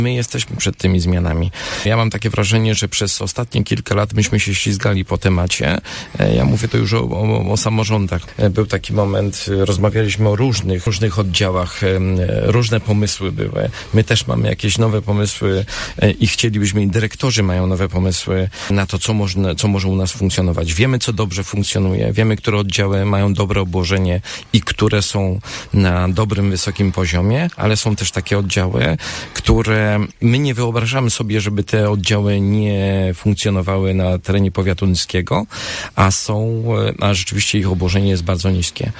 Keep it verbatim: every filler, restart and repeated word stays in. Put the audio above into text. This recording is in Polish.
My jesteśmy przed tymi zmianami. Ja mam takie wrażenie, że przez ostatnie kilka lat myśmy się ślizgali po temacie. Ja mówię to już o, o, o samorządach. Był taki moment, rozmawialiśmy o różnych, różnych oddziałach, różne pomysły były. My też mamy jakieś nowe pomysły i chcielibyśmy, i dyrektorzy mają nowe pomysły na to, co, można, co może u nas funkcjonować. Wiemy, co dobrze funkcjonuje, wiemy, które oddziały mają dobre obłożenie i które są na dobrym, wysokim poziomie, ale są też takie oddziały, które my nie wyobrażamy sobie, żeby te oddziały nie funkcjonowały na terenie powiatu nyskiego, a są, a rzeczywiście ich obłożenie jest bardzo niskie.